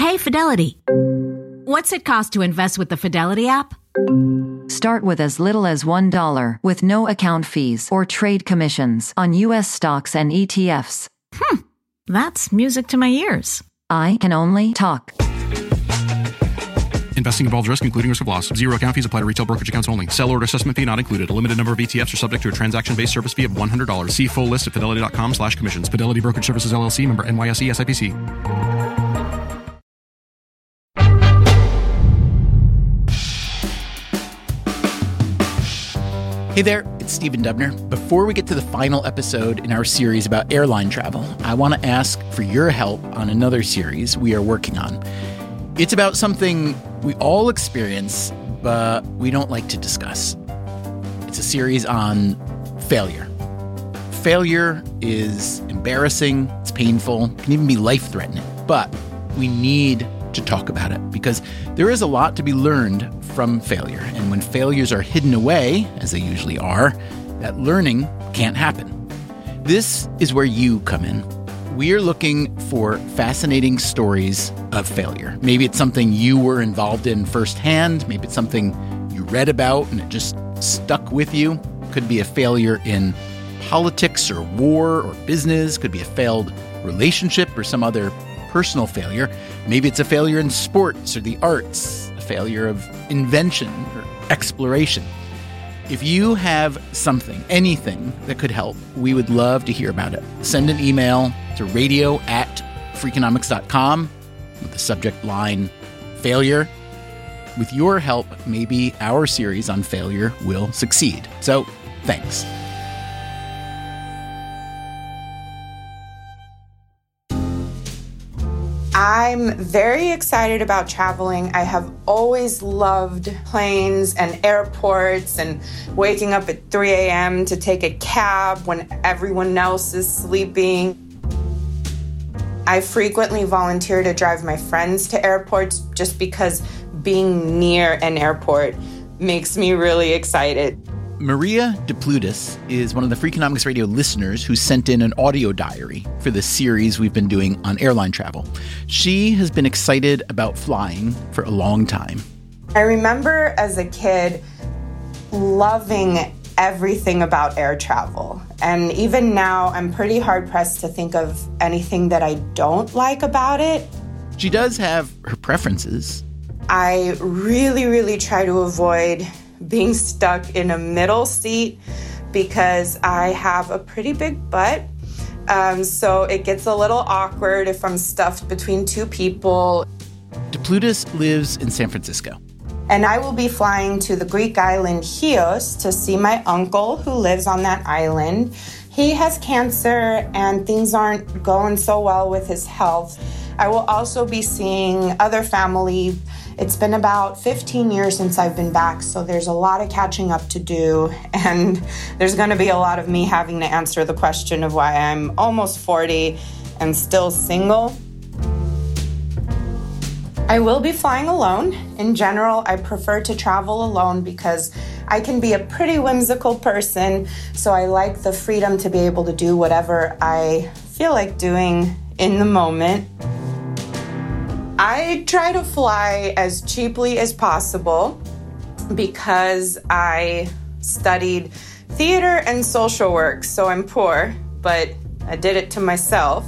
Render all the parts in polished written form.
Hey, Fidelity. What's it cost to invest with the Fidelity app? Start with as little as $1 with no account fees or trade commissions on U.S. stocks and ETFs. That's music to my ears. I can only talk. Investing involves risk, including risk of loss. Zero account fees apply to retail brokerage accounts only. Sell order assessment fee not included. A limited number of ETFs are subject to a transaction-based service fee of $100. See full list at fidelity.com/commissions. Fidelity Brokerage Services, LLC, member NYSE, SIPC. Hey there, it's Stephen Dubner. Before we get to the final episode in our series about airline travel, I want to ask for your help on another series we are working on. It's about something we all experience, but we don't like to discuss. It's a series on failure. Failure is embarrassing, it's painful, can even be life-threatening, but we need to talk about it because there is a lot to be learned from failure. And when failures are hidden away, as they usually are, that learning can't happen. This is where you come in. We are looking for fascinating stories of failure. Maybe it's something you were involved in firsthand. Maybe it's something you read about and it just stuck with you. Could be a failure in politics or war or business. Could be a failed relationship or some other personal failure. Maybe it's a failure in sports or the arts, a failure of invention or exploration. If you have something, anything that could help, we would love to hear about it. Send an email to radio@freakonomics.com with the subject line failure. With your help, maybe our series on failure will succeed. So, thanks. I'm very excited about traveling. I have always loved planes and airports and waking up at 3 a.m. to take a cab when everyone else is sleeping. I frequently volunteer to drive my friends to airports just because being near an airport makes me really excited. Maria DePlutis is one of the Freakonomics Radio listeners who sent in an audio diary for the series we've been doing on airline travel. She has been excited about flying for a long time. I remember as a kid loving everything about air travel. And even now, I'm pretty hard-pressed to think of anything that I don't like about it. She does have her preferences. I really try to avoid being stuck in a middle seat because I have a pretty big butt. So it gets a little awkward if I'm stuffed between two people. DePlutis lives in San Francisco. And I will be flying to the Greek island Chios to see my uncle who lives on that island. He has cancer and things aren't going so well with his health. I will also be seeing other family. It's been about 15 years since I've been back, so there's a lot of catching up to do, and there's going to be a lot of me having to answer the question of why I'm almost 40 and still single. I will be flying alone. In general, I prefer to travel alone because I can be a pretty whimsical person, so I like the freedom to be able to do whatever I feel like doing in the moment. I try to fly as cheaply as possible because I studied theater and social work, so I'm poor, but I did it to myself.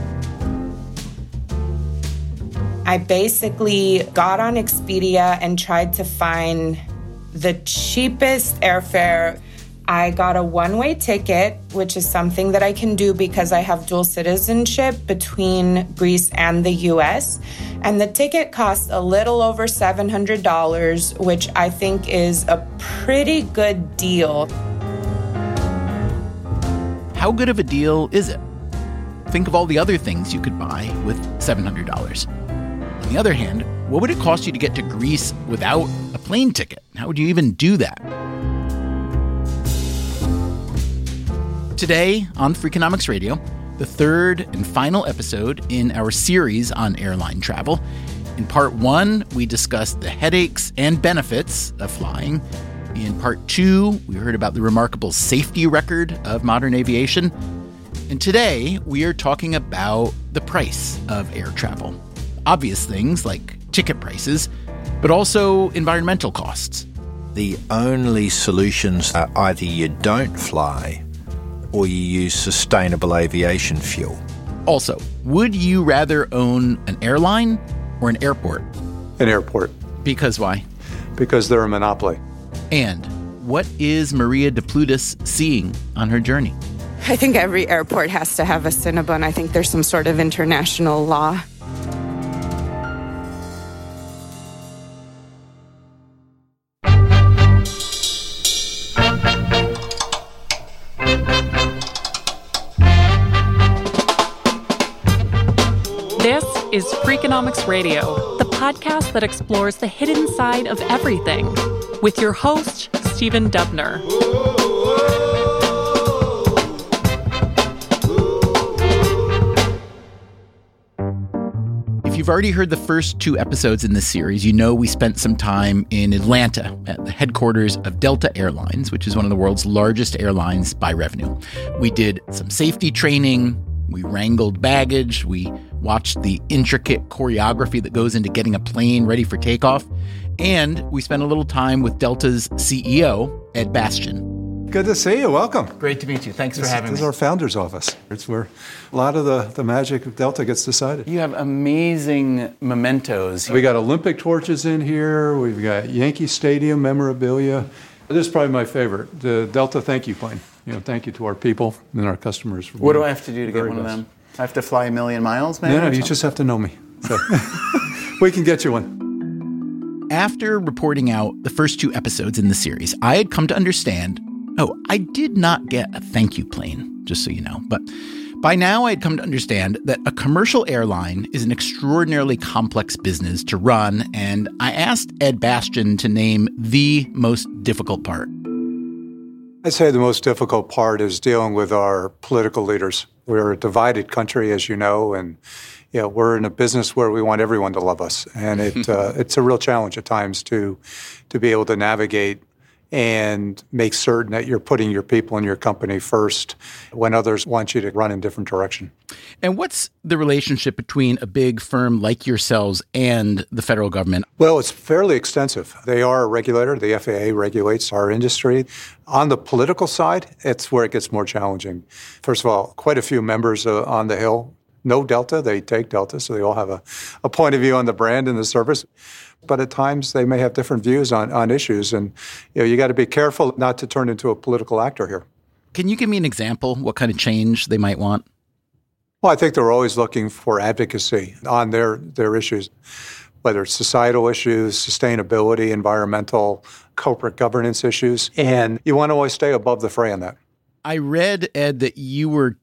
I basically got on Expedia and tried to find the cheapest airfare. I got a one-way ticket, which is something that I can do because I have dual citizenship between Greece and the U.S., and the ticket cost a little over $700, which I think is a pretty good deal. How good of a deal is it? Think of all the other things you could buy with $700. On the other hand, what would it cost you to get to Greece without a plane ticket? How would you even do that? Today on Freakonomics Radio, the third and final episode in our series on airline travel. In part 1, we discussed the headaches and benefits of flying. In part 2, we heard about the remarkable safety record of modern aviation. And today, we are talking about the price of air travel. obvious things like ticket prices, but also environmental costs. The only solutions are either you don't fly or you use sustainable aviation fuel. Also, would you rather own an airline or an airport? An airport. Because why? Because they're a monopoly. And what is Maria de Plutis seeing on her journey? I think every airport has to have a Cinnabon. I think there's some sort of international law. This is Freakonomics Radio, the podcast that explores the hidden side of everything, with your host, Stephen Dubner. If you've already heard the first 2 episodes in this series, you know we spent some time in Atlanta at the headquarters of Delta Airlines, which is one of the world's largest airlines by revenue. We did some safety training, we wrangled baggage, we watched the intricate choreography that goes into getting a plane ready for takeoff, and we spent a little time with Delta's CEO, Ed Bastian. Good to see you. Welcome. Great to meet you. Thanks for having me. This is our founder's office. It's where a lot of the magic of Delta gets decided. You have amazing mementos. We got Olympic torches in here. We've got Yankee Stadium memorabilia. This is probably my favorite, the Delta thank you plane. Thank you to our people and our customers. What do I have to do to get one of them? I have to fly a million miles, maybe? No, you just have to know me. So we can get you one. After reporting out the first 2 episodes in the series, I had come to understand, I did not get a thank you plane, just so you know. But by now, I had come to understand that a commercial airline is an extraordinarily complex business to run, and I asked Ed Bastian to name the most difficult part. I'd say the most difficult part is dealing with our political leaders. We're a divided country, as you know, and we're in a business where we want everyone to love us. And it's a real challenge at times to be able to navigate and make certain that you're putting your people and your company first when others want you to run in a different direction. And what's the relationship between a big firm like yourselves and the federal government? Well, it's fairly extensive. They are a regulator. The FAA regulates our industry. On the political side, it's where it gets more challenging. First of all, quite a few members on the Hill know Delta. They take Delta, so they all have a point of view on the brand and the service. But at times they may have different views on issues, and you got to be careful not to turn into a political actor here. Can you give me an example? What kind of change they might want? Well, I think they're always looking for advocacy on their issues, whether it's societal issues, sustainability, environmental, corporate governance issues, and you want to always stay above the fray on that. I read, Ed, that you were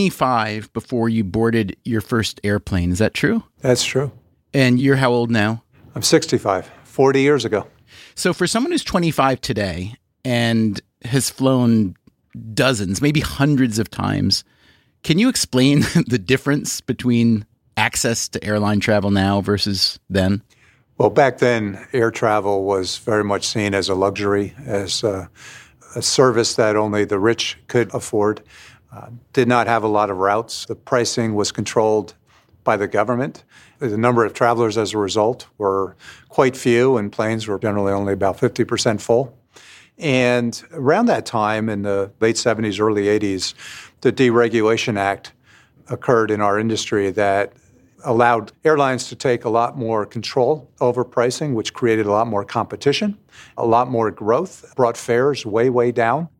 25 before you boarded your first airplane. Is that true? That's true. And you're how old now? I'm 65, 40 years ago. So for someone who's 25 today and has flown dozens, maybe hundreds of times, can you explain the difference between access to airline travel now versus then? Well, back then, air travel was very much seen as a luxury, as a service that only the rich could afford. Did not have a lot of routes. The pricing was controlled by the government. The number of travelers as a result were quite few, and planes were generally only about 50% full. And around that time, in the late 70s, early 80s, the Deregulation Act occurred in our industry that allowed airlines to take a lot more control over pricing, which created a lot more competition, a lot more growth, brought fares way, way down.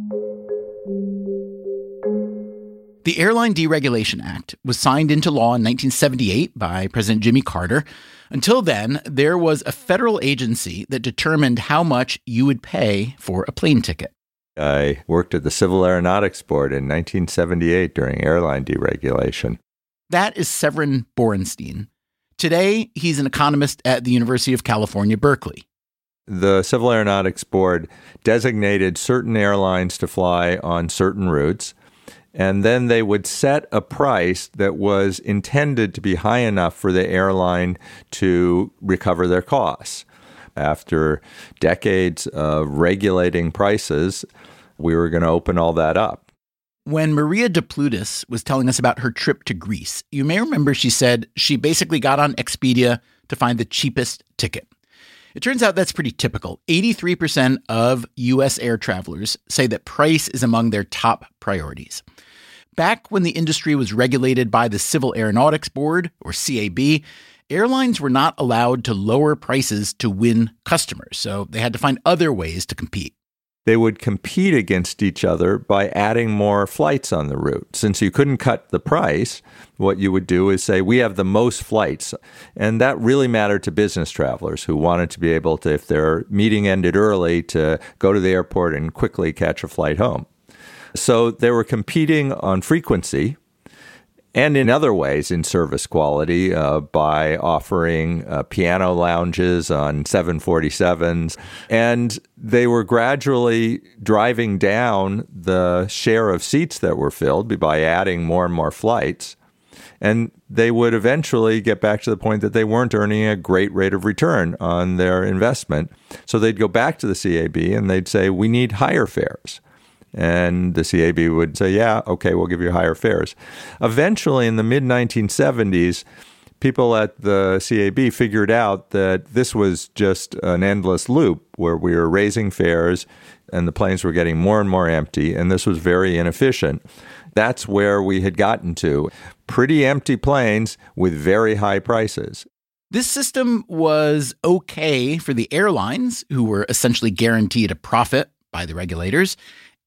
The Airline Deregulation Act was signed into law in 1978 by President Jimmy Carter. Until then, there was a federal agency that determined how much you would pay for a plane ticket. I worked at the Civil Aeronautics Board in 1978 during airline deregulation. That is Severin Borenstein. Today, he's an economist at the University of California, Berkeley. The Civil Aeronautics Board designated certain airlines to fly on certain routes, and then they would set a price that was intended to be high enough for the airline to recover their costs. After decades of regulating prices, we were going to open all that up. When Maria Deplutis was telling us about her trip to Greece, you may remember she said she basically got on Expedia to find the cheapest ticket. It turns out that's pretty typical. 83% of U.S. air travelers say that price is among their top priorities. Back when the industry was regulated by the Civil Aeronautics Board, or CAB, airlines were not allowed to lower prices to win customers, so they had to find other ways to compete. They would compete against each other by adding more flights on the route. Since you couldn't cut the price, what you would do is say, we have the most flights. And that really mattered to business travelers who wanted to be able to, if their meeting ended early, to go to the airport and quickly catch a flight home. So they were competing on frequency and in other ways in service quality by offering piano lounges on 747s. And they were gradually driving down the share of seats that were filled by adding more and more flights. And they would eventually get back to the point that they weren't earning a great rate of return on their investment. So they'd go back to the CAB and they'd say, we need higher fares. And the CAB would say, yeah, okay, we'll give you higher fares. Eventually, in the mid-1970s, people at the CAB figured out that this was just an endless loop where we were raising fares and the planes were getting more and more empty, and this was very inefficient. That's where we had gotten to. Pretty empty planes with very high prices. This system was okay for the airlines, who were essentially guaranteed a profit by the regulators.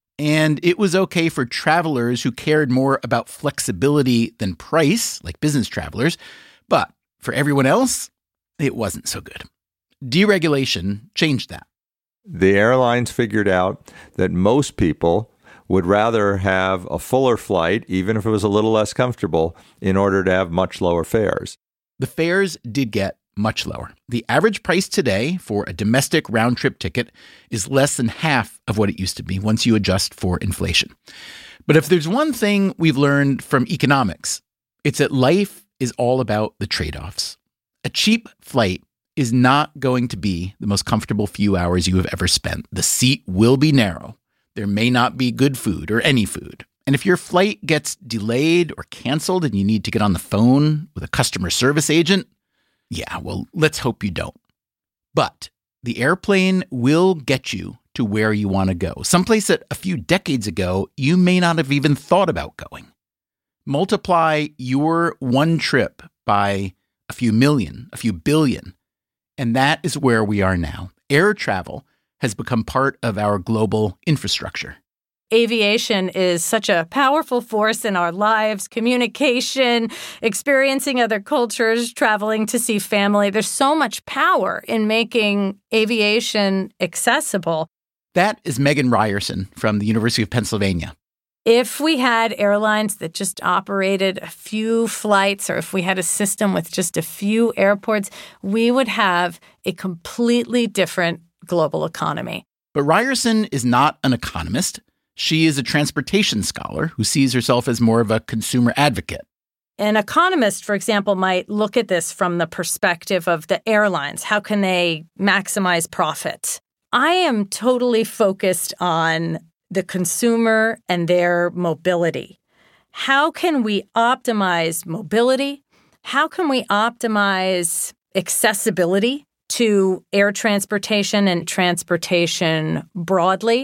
And it was okay for travelers who cared more about flexibility than price, like business travelers. But for everyone else, it wasn't so good. Deregulation changed that. The airlines figured out that most people would rather have a fuller flight, even if it was a little less comfortable, in order to have much lower fares. The fares did get much lower. The average price today for a domestic round-trip ticket is less than half of what it used to be once you adjust for inflation. But if there's one thing we've learned from economics, it's that life is all about the trade-offs. A cheap flight is not going to be the most comfortable few hours you have ever spent. The seat will be narrow. There may not be good food or any food. And if your flight gets delayed or canceled and you need to get on the phone with a customer service agent, yeah, well, let's hope you don't. But the airplane will get you to where you want to go, someplace that a few decades ago you may not have even thought about going. Multiply your one trip by a few million, a few billion, and that is where we are now. Air travel has become part of our global infrastructure. Aviation is such a powerful force in our lives, communication, experiencing other cultures, traveling to see family. There's so much power in making aviation accessible. That is Megan Ryerson from the University of Pennsylvania. If we had airlines that just operated a few flights, or if we had a system with just a few airports, we would have a completely different global economy. But Ryerson is not an economist. She is a transportation scholar who sees herself as more of a consumer advocate. An economist, for example, might look at this from the perspective of the airlines. How can they maximize profit? I am totally focused on the consumer and their mobility. How can we optimize mobility? How can we optimize accessibility to air transportation and transportation broadly?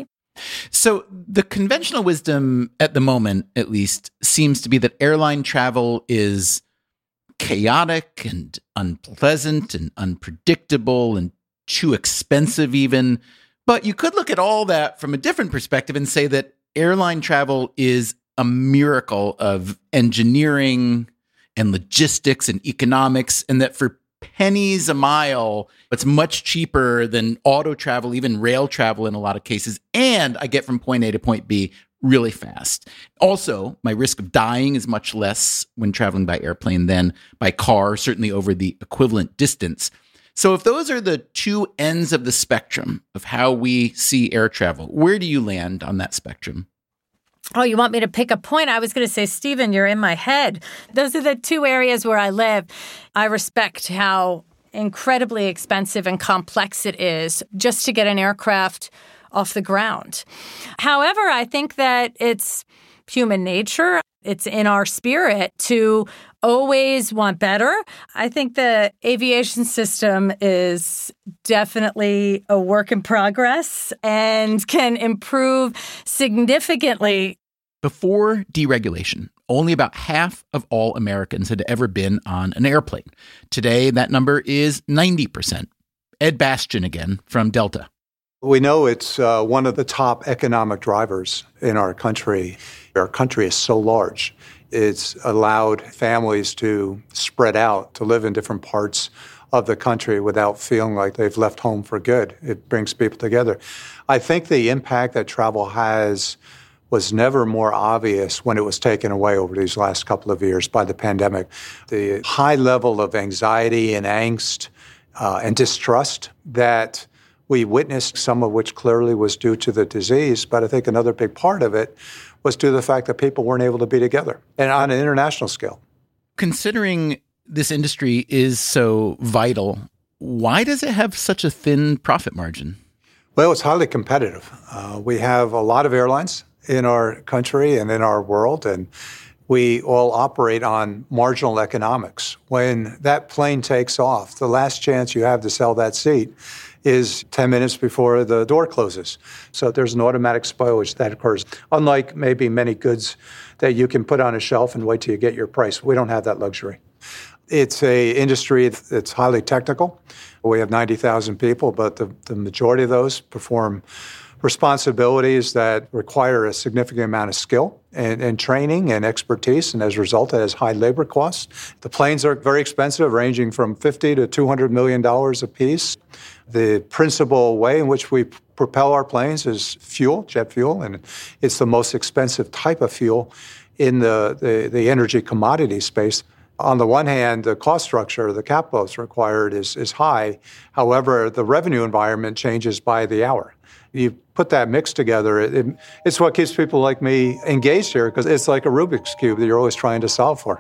So the conventional wisdom at the moment, at least, seems to be that airline travel is chaotic and unpleasant and unpredictable and too expensive even. But you could look at all that from a different perspective and say that airline travel is a miracle of engineering and logistics and economics, and that for pennies a mile, it's much cheaper than auto travel, even rail travel in a lot of cases. And I get from point A to point B really fast. Also, my risk of dying is much less when traveling by airplane than by car, certainly over the equivalent distance. So if those are the two ends of the spectrum of how we see air travel, where do you land on that spectrum? Oh, you want me to pick a point? I was going to say, Stephen, you're in my head. Those are the two areas where I live. I respect how incredibly expensive and complex it is just to get an aircraft off the ground. However, I think that it's human nature. It's in our spirit to always want better. I think the aviation system is definitely a work in progress and can improve significantly. Before deregulation, only about half of all Americans had ever been on an airplane. Today, that number is 90%. Ed Bastian again from Delta. We know it's one of the top economic drivers in our country. Our country is so large. It's allowed families to spread out, to live in different parts of the country without feeling like they've left home for good. It brings people together. I think the impact that travel has was never more obvious when it was taken away over these last couple of years by the pandemic. The high level of anxiety and angst and distrust that we witnessed, some of which clearly was due to the disease, but I think another big part of it was due to the fact that people weren't able to be together, and on an international scale. Considering this industry is so vital, why does it have such a thin profit margin? Well, it's highly competitive. We have a lot of airlines in our country and in our world, and we all operate on marginal economics. When that plane takes off, the last chance you have to sell that seat is 10 minutes before the door closes. So there's an automatic spoilage that occurs. Unlike maybe many goods that you can put on a shelf and wait till you get your price, we don't have that luxury. It's an industry that's highly technical. We have 90,000 people, but the majority of those perform responsibilities that require a significant amount of skill and training and expertise, and as a result, it has high labor costs. The planes are very expensive, ranging from $50 to $200 million a piece. The principal way in which we propel our planes is fuel, jet fuel, and it's the most expensive type of fuel in the energy commodity space. On the one hand, the cost structure, the capital that's required is high. However, the revenue environment changes by the hour. You put that mix together, it's what keeps people like me engaged here, because it's like a Rubik's Cube that you're always trying to solve for.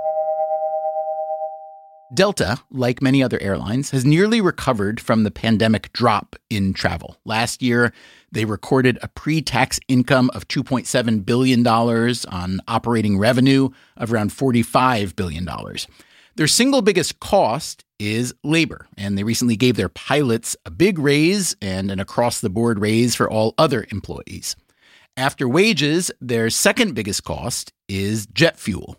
Delta, like many other airlines, has nearly recovered from the pandemic drop in travel. Last year, they recorded a pre-tax income of $2.7 billion on operating revenue of around $45 billion. Their single biggest cost is labor, and they recently gave their pilots a big raise and an across-the-board raise for all other employees. After wages, their second biggest cost is jet fuel.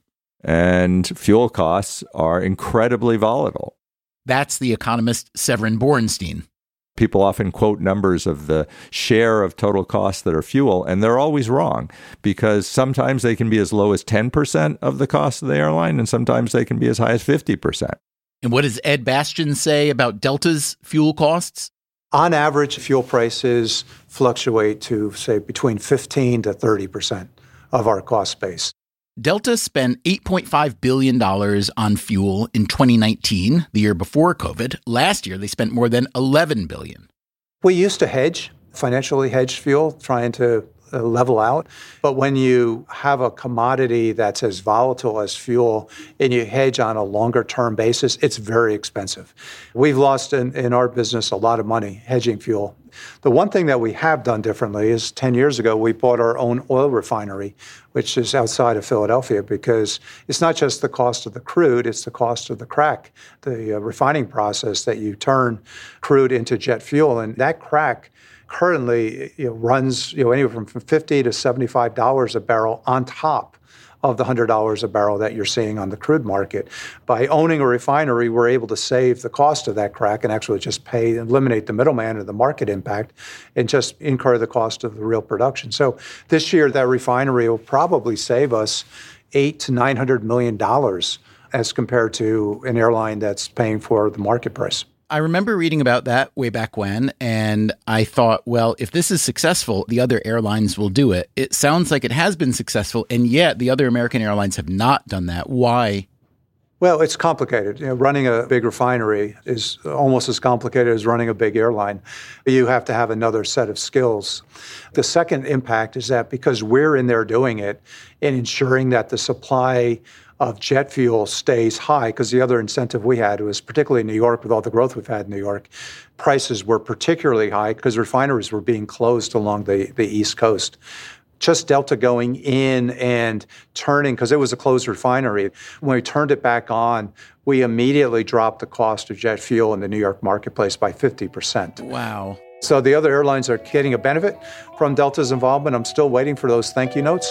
And fuel costs are incredibly volatile. That's the economist Severin Borenstein. People often quote numbers of the share of total costs that are fuel, and they're always wrong, because sometimes they can be as low as 10% of the cost of the airline, and sometimes they can be as high as 50%. And what does Ed Bastian say about Delta's fuel costs? On average, fuel prices fluctuate to, say, between 15 to 30% of our cost base. Delta spent $8.5 billion on fuel in 2019, the year before COVID. Last year, they spent more than $11 billion. We used to hedge, financially hedge fuel, trying to level out. But when you have a commodity that's as volatile as fuel and you hedge on a longer term basis, it's very expensive. We've lost in our business a lot of money hedging fuel. The one thing that we have done differently is 10 years ago, we bought our own oil refinery, which is outside of Philadelphia, because it's not just the cost of the crude, it's the cost of the crack, the refining process that you turn crude into jet fuel. And that crack currently runs anywhere from $50 to $75 a barrel on top of the $100 a barrel that you're seeing on the crude market. By owning a refinery, we're able to save the cost of that crack and actually just eliminate the middleman or the market impact and just incur the cost of the real production. So this year, that refinery will probably save us $800 to $900 million as compared to an airline that's paying for the market price. I remember reading about that way back when, and I thought, well, if this is successful, the other airlines will do it. It sounds like it has been successful, and yet the other American airlines have not done that. Why? Well, it's complicated. Running a big refinery is almost as complicated as running a big airline. You have to have another set of skills. The second impact is that because we're in there doing it and ensuring that the supply of jet fuel stays high, because the other incentive we had was, particularly in New York, with all the growth we've had in New York, prices were particularly high because refineries were being closed along the East Coast. Just Delta going in and turning, because it was a closed refinery, when we turned it back on, we immediately dropped the cost of jet fuel in the New York marketplace by 50%. Wow. So the other airlines are getting a benefit from Delta's involvement. I'm still waiting for those thank you notes.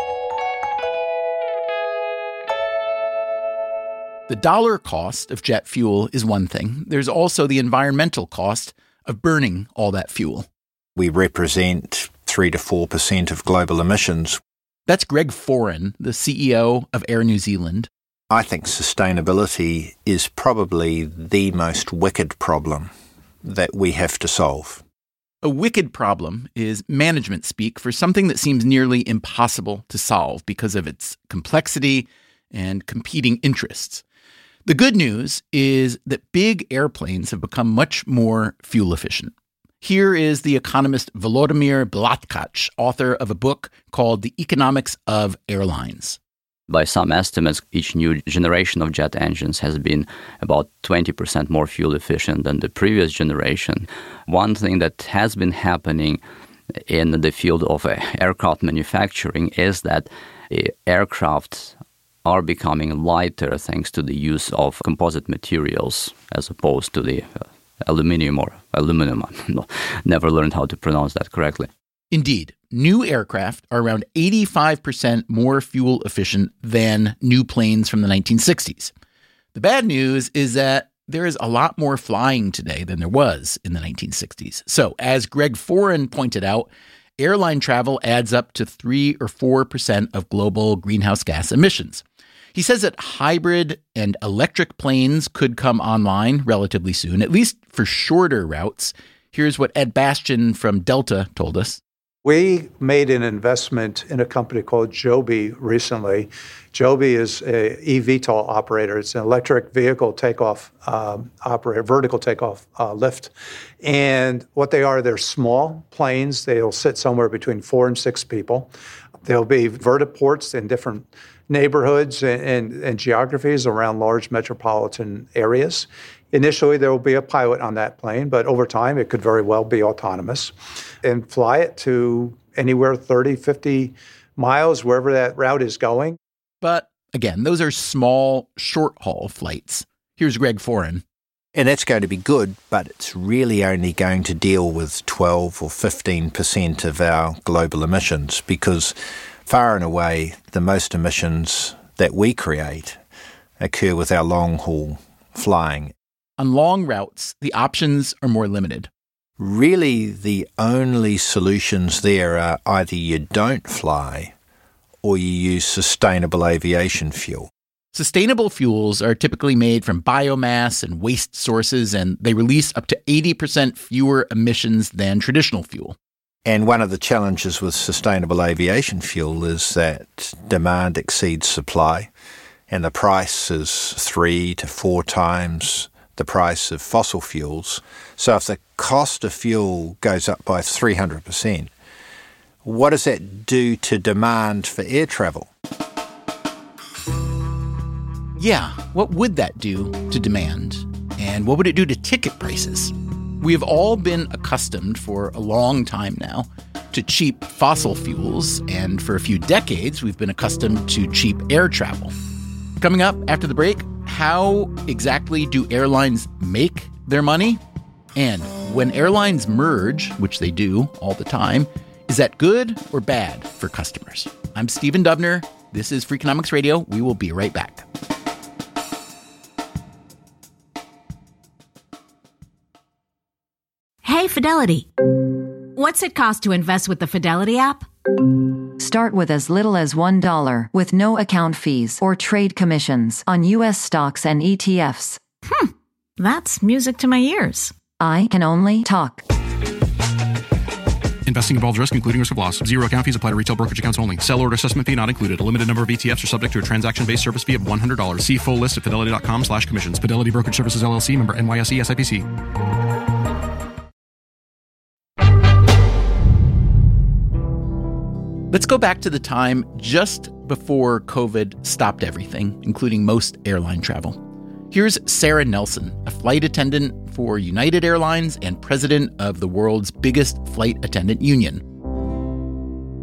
The dollar cost of jet fuel is one thing. There's also the environmental cost of burning all that fuel. We represent 3 to 4% of global emissions. That's Greg Foran, the CEO of Air New Zealand. I think sustainability is probably the most wicked problem that we have to solve. A wicked problem is management speak for something that seems nearly impossible to solve because of its complexity and competing interests. The good news is that big airplanes have become much more fuel efficient. Here is the economist Volodymyr Blatkach, author of a book called The Economics of Airlines. By some estimates, each new generation of jet engines has been about 20% more fuel efficient than the previous generation. One thing that has been happening in the field of aircraft manufacturing is that aircraft are becoming lighter thanks to the use of composite materials as opposed to the aluminum. Never learned how to pronounce that correctly. Indeed, new aircraft are around 85% more fuel efficient than new planes from the 1960s. The bad news is that there is a lot more flying today than there was in the 1960s. So, as Greg Foran pointed out, airline travel adds up to 3 or 4% of global greenhouse gas emissions. He says that hybrid and electric planes could come online relatively soon, at least for shorter routes. Here's what Ed Bastian from Delta told us. We made an investment in a company called Joby recently. Joby is a eVTOL operator. It's an electric vehicle takeoff operator, vertical takeoff lift. And what they are, they're small planes. They'll sit somewhere between 4 and 6 people. There'll be vertiports in different neighborhoods and geographies around large metropolitan areas. Initially, there will be a pilot on that plane, but over time, it could very well be autonomous and fly it to anywhere 30, 50 miles, wherever that route is going. But again, those are small, short-haul flights. Here's Greg Foran. And that's going to be good, but it's really only going to deal with 12 or 15% of our global emissions, because far and away, the most emissions that we create occur with our long-haul flying. On long routes, the options are more limited. Really, the only solutions there are either you don't fly or you use sustainable aviation fuel. Sustainable fuels are typically made from biomass and waste sources, and they release up to 80% fewer emissions than traditional fuel. And one of the challenges with sustainable aviation fuel is that demand exceeds supply, and the price is 3 to 4 times the price of fossil fuels. So if the cost of fuel goes up by 300%, what does that do to demand for air travel? Yeah, what would that do to demand? And what would it do to ticket prices? We have all been accustomed for a long time now to cheap fossil fuels, and for a few decades, we've been accustomed to cheap air travel. Coming up after the break, how exactly do airlines make their money? And when airlines merge, which they do all the time, is that good or bad for customers? I'm Stephen Dubner. This is Freakonomics Radio. We will be right back. Hey, Fidelity. What's it cost to invest with the Fidelity app? Start with as little as $1 with no account fees or trade commissions on U.S. stocks and ETFs. That's music to my ears. I can only talk. Investing involves risk, including risk of loss. Zero account fees apply to retail brokerage accounts only. Sell order assessment fee not included. A limited number of ETFs are subject to a transaction-based service fee of $100. See full list at fidelity.com/commissions. Fidelity Brokerage Services, LLC, member NYSE, SIPC. Let's go back to the time just before COVID stopped everything, including most airline travel. Here's Sarah Nelson, a flight attendant for United Airlines and president of the world's biggest flight attendant union.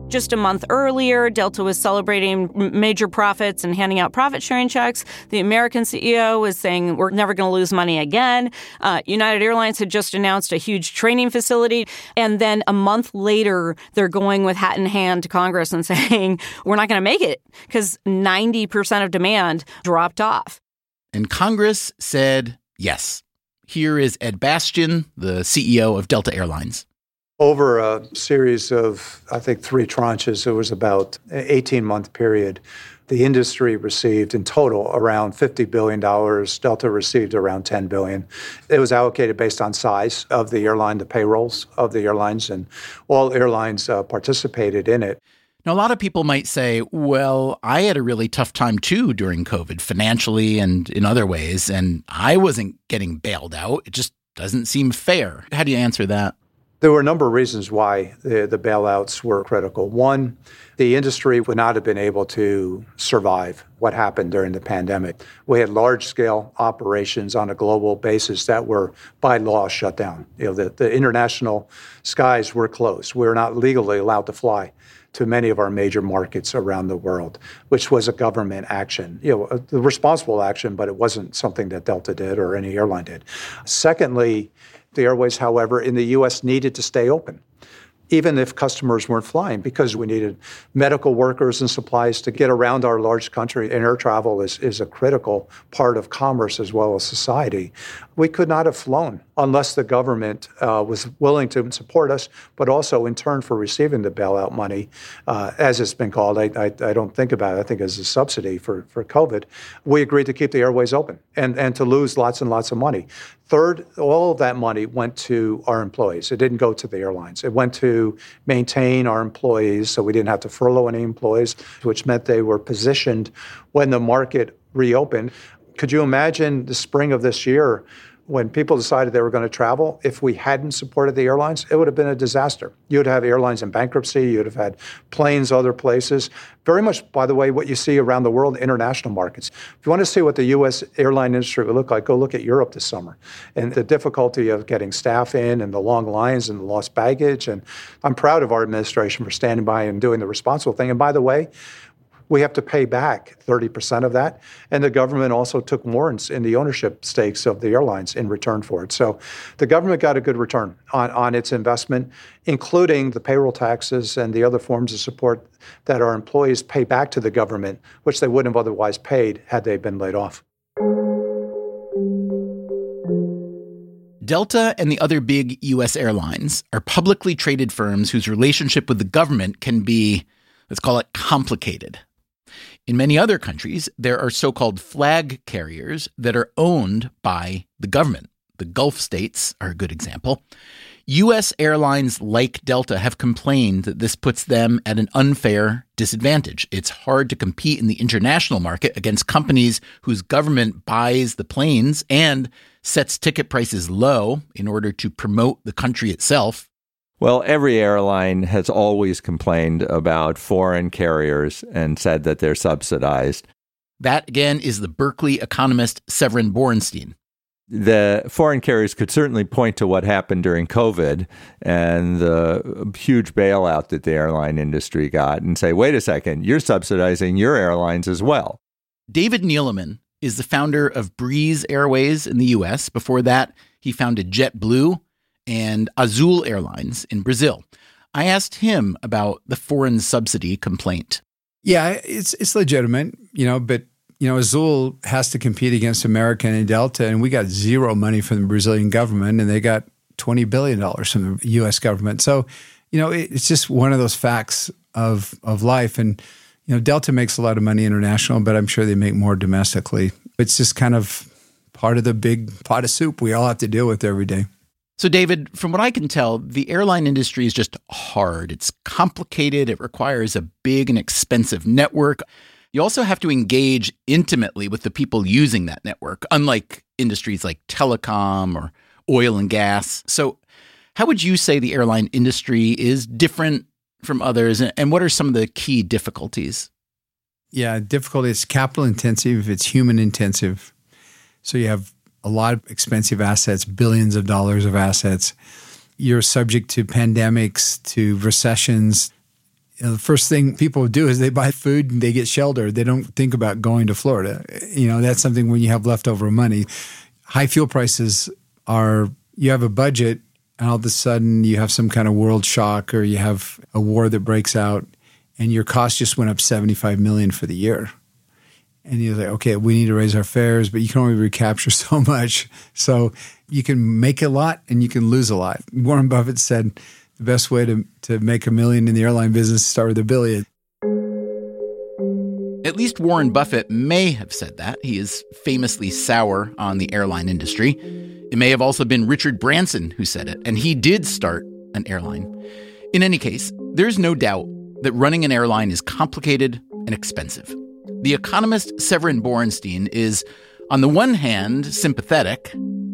Just a month earlier, Delta was celebrating major profits and handing out profit-sharing checks. The American CEO was saying, we're never going to lose money again. United Airlines had just announced a huge training facility. And then a month later, they're going with hat in hand to Congress and saying, we're not going to make it because 90% of demand dropped off. And Congress said yes. Here is Ed Bastian, the CEO of Delta Airlines. Over a series of, I think, 3 tranches, it was about an 18-month period, the industry received in total around $50 billion. Delta received around $10 billion. It was allocated based on size of the airline, the payrolls of the airlines, and all airlines participated in it. Now, a lot of people might say, well, I had a really tough time too during COVID, financially and in other ways, and I wasn't getting bailed out. It just doesn't seem fair. How do you answer that? There were a number of reasons why the bailouts were critical. One, the industry would not have been able to survive what happened during the pandemic. We had large-scale operations on a global basis that were, by law, shut down. The international skies were closed. We were not legally allowed to fly to many of our major markets around the world, which was a government action, the responsible action, but it wasn't something that Delta did or any airline did. Secondly, the airways, however, in the U.S. needed to stay open, even if customers weren't flying, because we needed medical workers and supplies to get around our large country. And air travel is a critical part of commerce as well as society. We could not have flown unless the government was willing to support us, but also in turn for receiving the bailout money, as it's been called. I don't think about it. I think as a subsidy for COVID. We agreed to keep the airways open and to lose lots and lots of money. Third, all of that money went to our employees. It didn't go to the airlines. It went to maintain our employees, so we didn't have to furlough any employees, which meant they were positioned when the market reopened. Could you imagine the spring of this year when people decided they were going to travel? If we hadn't supported the airlines, it would have been a disaster. You would have airlines in bankruptcy. You would have had planes other places. Very much, by the way, what you see around the world, international markets. If you want to see what the U.S. airline industry would look like, go look at Europe this summer. And the difficulty of getting staff in and the long lines and the lost baggage. And I'm proud of our administration for standing by and doing the responsible thing. And by the way, we have to pay back 30% of that. And the government also took warrants in the ownership stakes of the airlines in return for it. So the government got a good return on its investment, including the payroll taxes and the other forms of support that our employees pay back to the government, which they wouldn't have otherwise paid had they been laid off. Delta and the other big U.S. airlines are publicly traded firms whose relationship with the government can be, let's call it, complicated. In many other countries, there are so-called flag carriers that are owned by the government. The Gulf states are a good example. U.S. airlines like Delta have complained that this puts them at an unfair disadvantage. It's hard to compete in the international market against companies whose government buys the planes and sets ticket prices low in order to promote the country itself. Well, every airline has always complained about foreign carriers and said that they're subsidized. That, again, is the Berkeley economist Severin Borenstein. The foreign carriers could certainly point to what happened during COVID and the huge bailout that the airline industry got and say, wait a second, you're subsidizing your airlines as well. David Neeleman is the founder of Breeze Airways in the U.S. Before that, he founded JetBlue and Azul Airlines in Brazil. I asked him about the foreign subsidy complaint. Yeah, it's legitimate, but Azul has to compete against American and Delta, and we got zero money from the Brazilian government, and they got $20 billion from the U.S. government. So, it's just one of those facts of life. And, Delta makes a lot of money international, but I'm sure they make more domestically. It's just kind of part of the big pot of soup we all have to deal with every day. So, David, from what I can tell, the airline industry is just hard. It's complicated. It requires a big and expensive network. You also have to engage intimately with the people using that network, unlike industries like telecom or oil and gas. So how would you say the airline industry is different from others, and what are some of the key difficulties? Yeah, difficulty is capital intensive. It's human intensive. So you have a lot of expensive assets, billions of dollars of assets. You're subject to pandemics, to recessions. the first thing people do is they buy food and they get shelter. They don't think about going to Florida. That's something when you have leftover money. High fuel prices are, you have a budget and all of a sudden you have some kind of world shock or you have a war that breaks out and your cost just went up $75 million for the year. And you're like, okay, we need to raise our fares, but you can only recapture so much. So you can make a lot and you can lose a lot. Warren Buffett said the best way to make $1 million in the airline business is start with $1 billion. At least Warren Buffett may have said that. He is famously sour on the airline industry. It may have also been Richard Branson who said it, and he did start an airline. In any case, there's no doubt that running an airline is complicated and expensive. The economist Severin Borenstein is, on the one hand, sympathetic.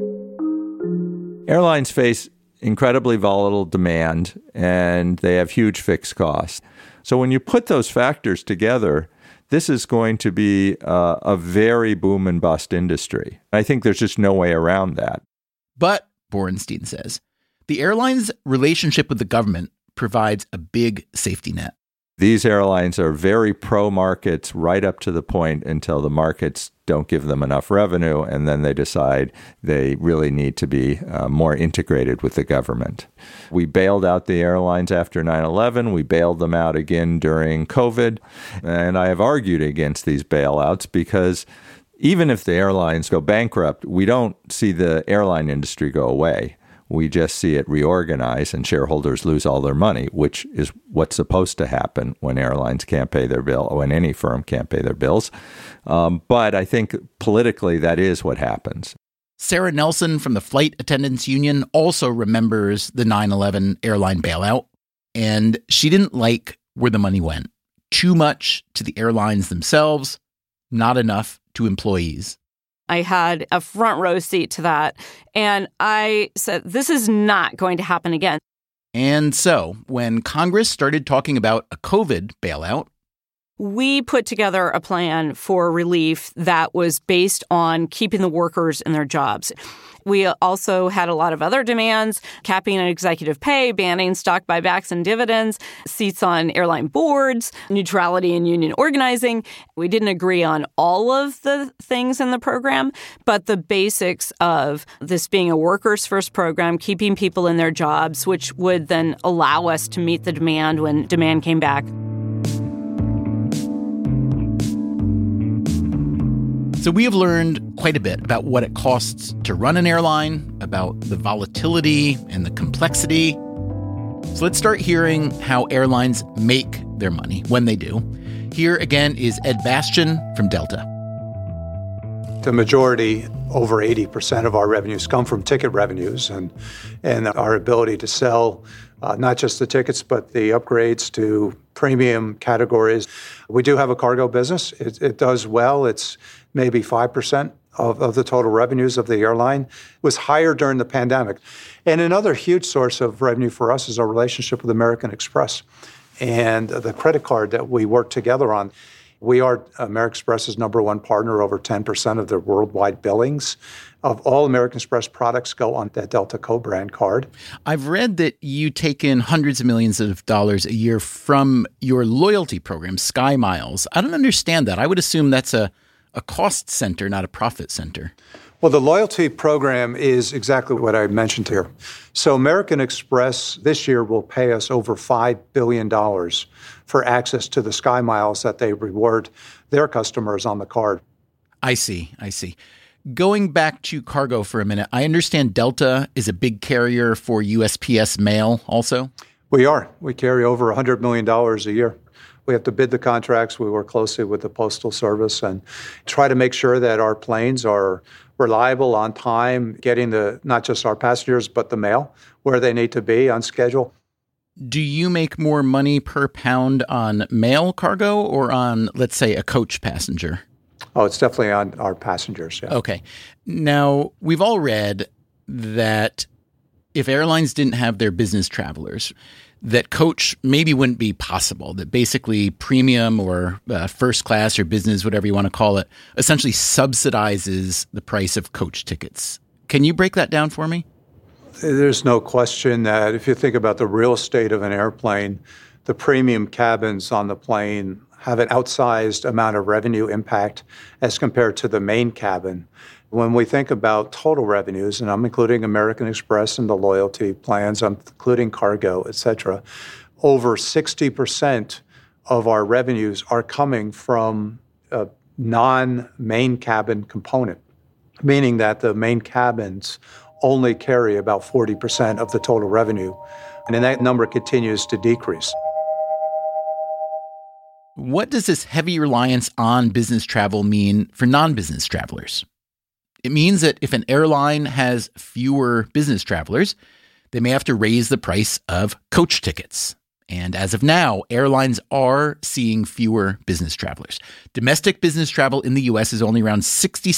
Airlines face incredibly volatile demand, and they have huge fixed costs. So when you put those factors together, this is going to be a very boom and bust industry. I think there's just no way around that. But, Borenstein says, the airline's relationship with the government provides a big safety net. These airlines are very pro-markets right up to the point until the markets don't give them enough revenue, and then they decide they really need to be more integrated with the government. We bailed out the airlines after 9/11. We bailed them out again during COVID. And I have argued against these bailouts because even if the airlines go bankrupt, we don't see the airline industry go away. We just see it reorganize and shareholders lose all their money, which is what's supposed to happen when airlines can't pay their bill, or when any firm can't pay their bills. But I think politically that is what happens. Sarah Nelson from the Flight Attendants Union also remembers the 9/11 airline bailout, and she didn't like where the money went. Too much to the airlines themselves, not enough to employees. I had a front row seat to that. And I said, this is not going to happen again. And so when Congress started talking about a COVID bailout, we put together a plan for relief that was based on keeping the workers in their jobs. We also had a lot of other demands, capping executive pay, banning stock buybacks and dividends, seats on airline boards, neutrality in union organizing. We didn't agree on all of the things in the program, but the basics of this being a workers' first program, keeping people in their jobs, which would then allow us to meet the demand when demand came back. So we have learned quite a bit about what it costs to run an airline, about the volatility and the complexity. So let's start hearing how airlines make their money when they do. Here again is Ed Bastian from Delta. The majority, over 80% of our revenues come from ticket revenues and our ability to sell not just the tickets, but the upgrades to premium categories. We do have a cargo business. It does well. It's maybe 5% of the total revenues of the airline. It was higher during the pandemic. And another huge source of revenue for us is our relationship with American Express and the credit card that we work together on. We are American Express's number one partner. Over 10% of their worldwide billings of all American Express products go on that Delta co-brand card. I've read that you take in hundreds of millions of dollars a year from your loyalty program, Sky Miles. I don't understand that. I would assume that's a cost center, not a profit center. Well, the loyalty program is exactly what I mentioned here. So American Express this year will pay us over $5 billion for access to the Sky Miles that they reward their customers on the card. I see. Going back to cargo for a minute, I understand Delta is a big carrier for USPS mail also? We are. We carry over $100 million a year. We have to bid the contracts. We work closely with the Postal Service and try to make sure that our planes are reliable, on time, getting not just our passengers, but the mail where they need to be on schedule. Do you make more money per pound on mail cargo or on, let's say, a coach passenger? Oh, it's definitely on our passengers, yeah. Okay. Now, we've all read that if airlines didn't have their business travelers, that coach maybe wouldn't be possible, that basically premium or first class or business, whatever you want to call it, essentially subsidizes the price of coach tickets. Can you break that down for me? There's no question that if you think about the real estate of an airplane, the premium cabins on the plane have an outsized amount of revenue impact as compared to the main cabin. When we think about total revenues, and I'm including American Express and the loyalty plans, I'm including cargo, et cetera, over 60% of our revenues are coming from a non-main cabin component, meaning that the main cabins only carry about 40% of the total revenue, and then that number continues to decrease. What does this heavy reliance on business travel mean for non-business travelers? It means that if an airline has fewer business travelers, they may have to raise the price of coach tickets. And as of now, airlines are seeing fewer business travelers. Domestic business travel in the U.S. is only around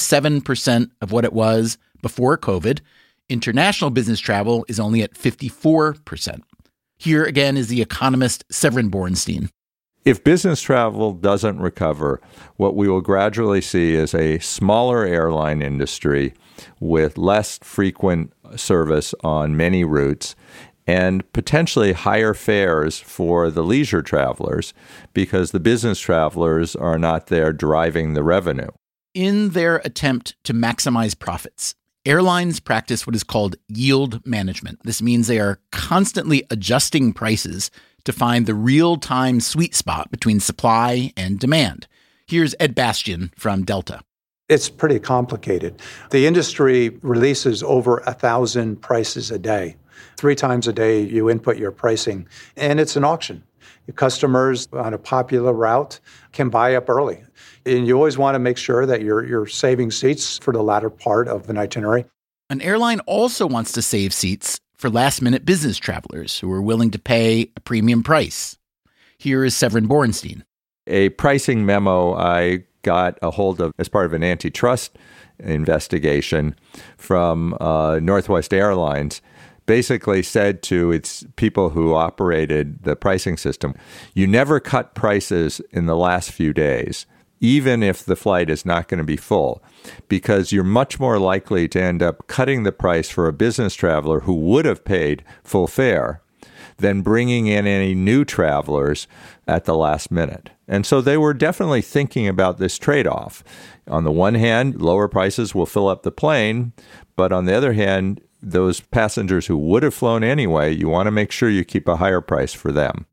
67% of what it was before COVID. International business travel is only at 54%. Here again is the economist Severin Borenstein. If business travel doesn't recover, what we will gradually see is a smaller airline industry with less frequent service on many routes and potentially higher fares for the leisure travelers because the business travelers are not there driving the revenue. In their attempt to maximize profits, airlines practice what is called yield management. This means they are constantly adjusting prices to find the real-time sweet spot between supply and demand. Here's Ed Bastian from Delta. It's pretty complicated. The industry releases over 1,000 prices a day. 3 times a day, you input your pricing, and it's an auction. Your customers on a popular route can buy up early. And you always want to make sure that you're saving seats for the latter part of an itinerary. An airline also wants to save seats for last-minute business travelers who are willing to pay a premium price. Here is Severin Borenstein. A pricing memo I got a hold of as part of an antitrust investigation from Northwest Airlines basically said to its people who operated the pricing system, you never cut prices in the last few days, even if the flight is not going to be full, because you're much more likely to end up cutting the price for a business traveler who would have paid full fare than bringing in any new travelers at the last minute. And so they were definitely thinking about this trade-off. On the one hand, lower prices will fill up the plane, but on the other hand, those passengers who would have flown anyway, you want to make sure you keep a higher price for them.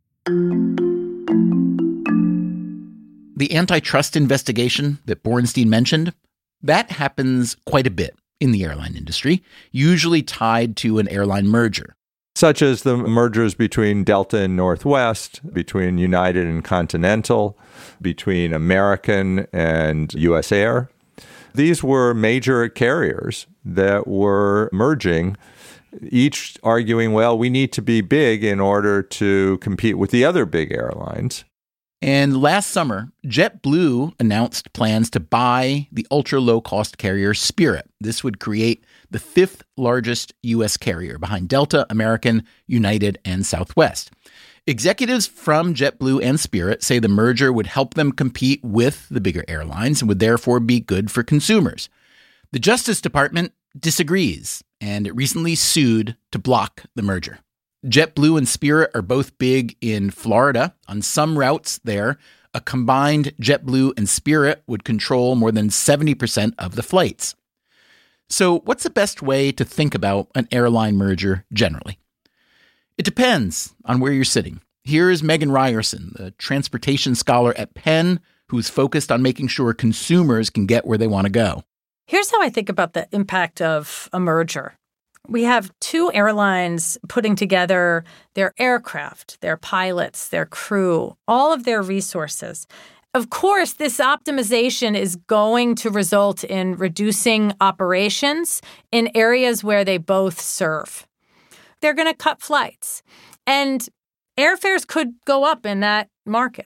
The antitrust investigation that Borenstein mentioned, that happens quite a bit in the airline industry, usually tied to an airline merger. Such as the mergers between Delta and Northwest, between United and Continental, between American and US Air. These were major carriers that were merging, each arguing, well, we need to be big in order to compete with the other big airlines. And last summer, JetBlue announced plans to buy the ultra-low-cost carrier Spirit. This would create the 5th largest U.S. carrier behind Delta, American, United, and Southwest. Executives from JetBlue and Spirit say the merger would help them compete with the bigger airlines and would therefore be good for consumers. The Justice Department disagrees, and it recently sued to block the merger. JetBlue and Spirit are both big in Florida. On some routes there, a combined JetBlue and Spirit would control more than 70% of the flights. So what's the best way to think about an airline merger generally? It depends on where you're sitting. Here is Megan Ryerson, the transportation scholar at Penn, who's focused on making sure consumers can get where they want to go. Here's how I think about the impact of a merger. We have 2 airlines putting together their aircraft, their pilots, their crew, all of their resources. Of course, this optimization is going to result in reducing operations in areas where they both serve. They're going to cut flights, and airfares could go up in that market.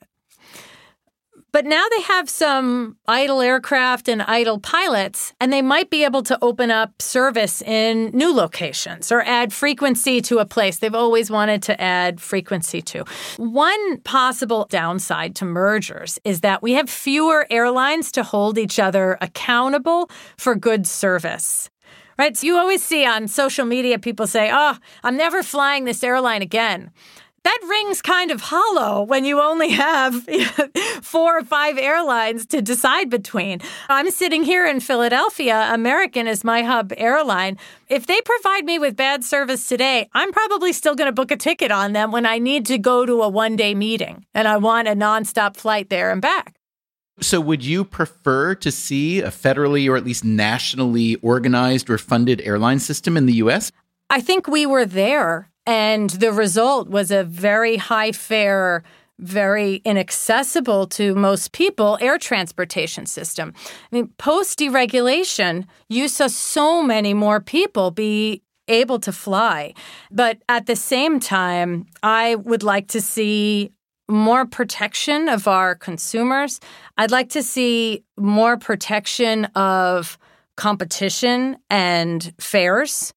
But now they have some idle aircraft and idle pilots, and they might be able to open up service in new locations or add frequency to a place they've always wanted to add frequency to. One possible downside to mergers is that we have fewer airlines to hold each other accountable for good service. Right? So you always see on social media people say, oh, I'm never flying this airline again. That rings kind of hollow when you only have 4 or 5 airlines to decide between. I'm sitting here in Philadelphia. American is my hub airline. If they provide me with bad service today, I'm probably still going to book a ticket on them when I need to go to a one-day meeting and I want a nonstop flight there and back. So would you prefer to see a federally or at least nationally organized or funded airline system in the U.S.? I think we were there. And the result was a very high fare, very inaccessible to most people air transportation system. I mean, post-deregulation, you saw so many more people be able to fly. But at the same time, I would like to see more protection of our consumers. I'd like to see more protection of competition and fares.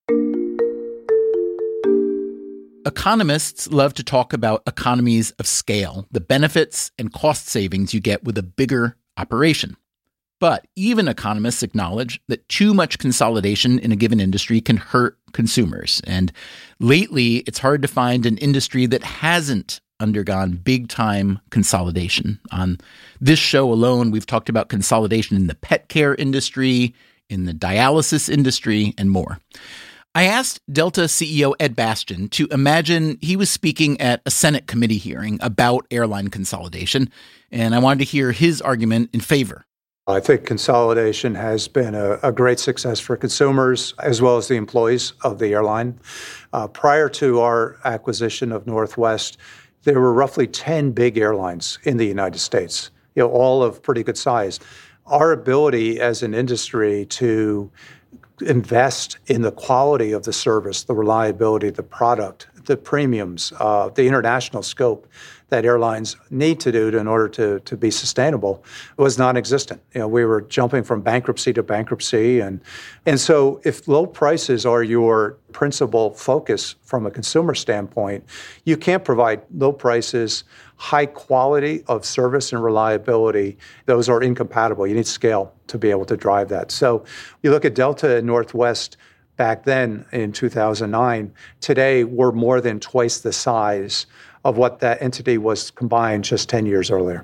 Economists love to talk about economies of scale, the benefits and cost savings you get with a bigger operation. But even economists acknowledge that too much consolidation in a given industry can hurt consumers. And lately, it's hard to find an industry that hasn't undergone big-time consolidation. On this show alone, we've talked about consolidation in the pet care industry, in the dialysis industry, and more. I asked Delta CEO Ed Bastian to imagine he was speaking at a Senate committee hearing about airline consolidation, and I wanted to hear his argument in favor. I think consolidation has been a great success for consumers as well as the employees of the airline. Prior to our acquisition of Northwest, there were roughly 10 big airlines in the United States, all of pretty good size. Our ability as an industry to invest in the quality of the service, the reliability, the product, the premiums, the international scope that airlines need to do in order to be sustainable was non-existent. We were jumping from bankruptcy to bankruptcy. And so if low prices are your principal focus from a consumer standpoint, you can't provide low prices, high quality of service and reliability. Those are incompatible. You need scale to be able to drive that. So you look at Delta and Northwest back then in 2009, today we're more than twice the size of what that entity was combined just 10 years earlier.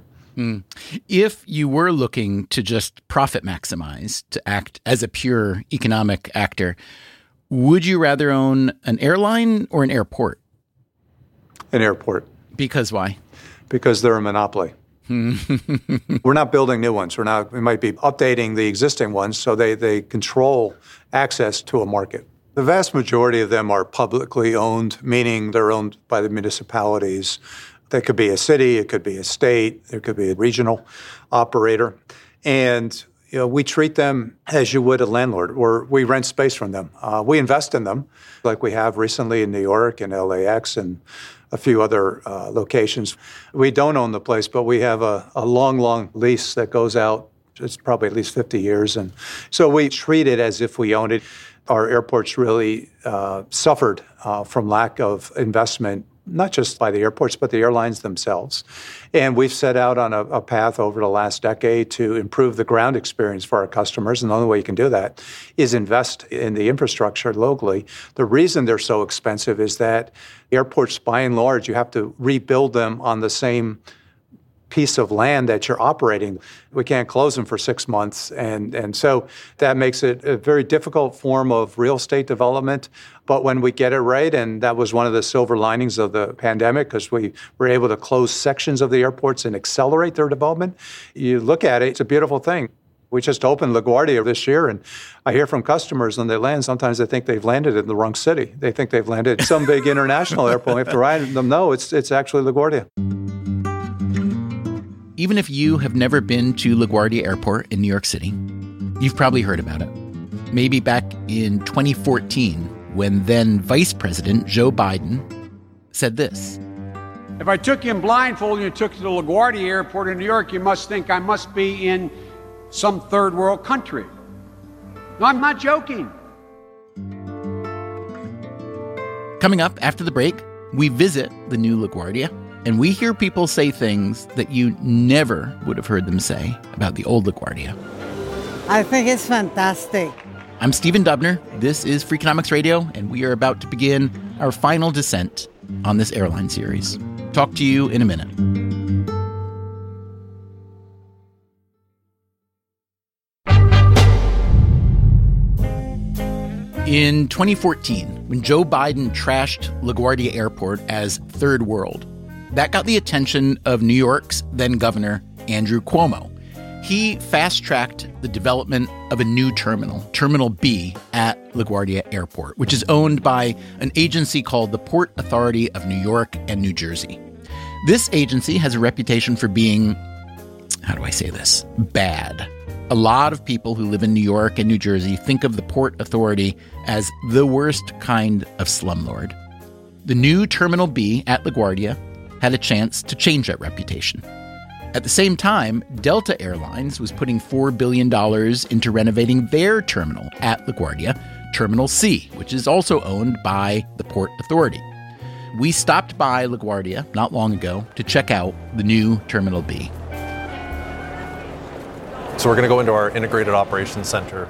If you were looking to just profit maximize, to act as a pure economic actor, would you rather own an airline or an airport? An airport. Because why? Because they're a monopoly. We're not building new ones. We might be updating the existing ones so they control access to a market. The vast majority of them are publicly owned, meaning they're owned by the municipalities. They could be a city, it could be a state, it could be a regional operator. And we treat them as you would a landlord, or we rent space from them. We invest in them, like we have recently in New York and LAX and a few other locations. We don't own the place, but we have a long lease that goes out. It's probably at least 50 years. And so we treat it as if we own it. Our airports really suffered from lack of investment, not just by the airports, but the airlines themselves. And we've set out on a path over the last decade to improve the ground experience for our customers. And the only way you can do that is invest in the infrastructure locally. The reason they're so expensive is that airports, by and large, you have to rebuild them on the same piece of land that you're operating. We can't close them for 6 months. And so that makes it a very difficult form of real estate development. But when we get it right, and that was one of the silver linings of the pandemic, because we were able to close sections of the airports and accelerate their development, you look at it, it's a beautiful thing. We just opened LaGuardia this year, and I hear from customers when they land, sometimes they think they've landed in the wrong city. They think they've landed at some big international airport. We have to remind them, no, it's actually LaGuardia. Even if you have never been to LaGuardia Airport in New York City, you've probably heard about it. Maybe back in 2014, when then Vice President Joe Biden said this. If I took you in blindfold and you took you to LaGuardia Airport in New York, you must think I must be in some third world country. No, I'm not joking. Coming up after the break, we visit the new LaGuardia, and we hear people say things that you never would have heard them say about the old LaGuardia. I think it's fantastic. I'm Stephen Dubner. This is Freakonomics Radio, and we are about to begin our final descent on this airline series. Talk to you in a minute. In 2014, when Joe Biden trashed LaGuardia Airport as third world, that got the attention of New York's then governor, Andrew Cuomo. He fast-tracked the development of a new terminal, Terminal B, at LaGuardia Airport, which is owned by an agency called the Port Authority of New York and New Jersey. This agency has a reputation for being, how do I say this, bad. A lot of people who live in New York and New Jersey think of the Port Authority as the worst kind of slumlord. The new Terminal B at LaGuardia had a chance to change that reputation. At the same time, Delta Airlines was putting $4 billion into renovating their terminal at LaGuardia, Terminal C, which is also owned by the Port Authority. We stopped by LaGuardia not long ago to check out the new Terminal B. So we're going to go into our integrated operations center.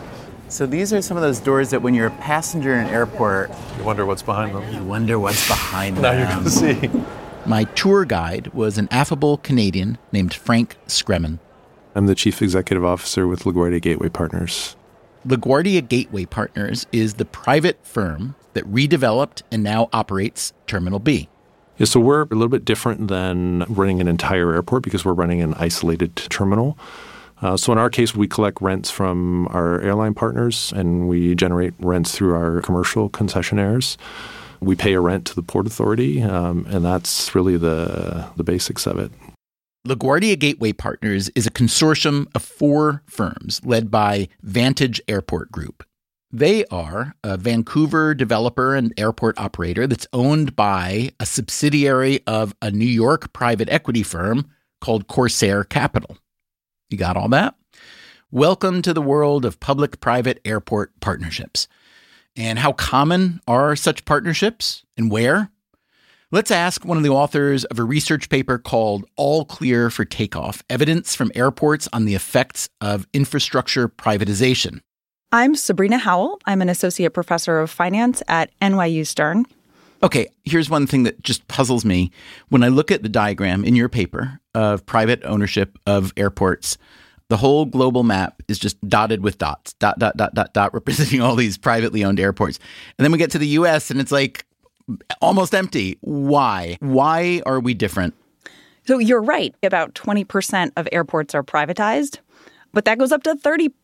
So these are some of those doors that when you're a passenger in an airport, you wonder what's behind them. You wonder what's behind them. Now you're going to see. My tour guide was an affable Canadian named Frank Scremin. I'm the Chief Executive Officer with LaGuardia Gateway Partners. LaGuardia Gateway Partners is the private firm that redeveloped and now operates Terminal B. Yeah, so we're a little bit different than running an entire airport because we're running an isolated terminal. So in our case, we collect rents from our airline partners and we generate rents through our commercial concessionaires. We pay a rent to the Port Authority, and that's really the basics of it. LaGuardia Gateway Partners is a consortium of 4 firms led by Vantage Airport Group. They are a Vancouver developer and airport operator that's owned by a subsidiary of a New York private equity firm called Corsair Capital. You got all that? Welcome to the world of public-private airport partnerships. And how common are such partnerships and where? Let's ask one of the authors of a research paper called All Clear for Takeoff, Evidence from Airports on the Effects of Infrastructure Privatization. I'm Sabrina Howell. I'm an associate professor of finance at NYU Stern. Okay, here's one thing that just puzzles me. When I look at the diagram in your paper of private ownership of airports, the whole global map is just dotted with dots, dot, representing all these privately owned airports. And then we get to the U.S. and it's like almost empty. Why? Why are we different? So you're right. About 20% of airports are privatized, but that goes up to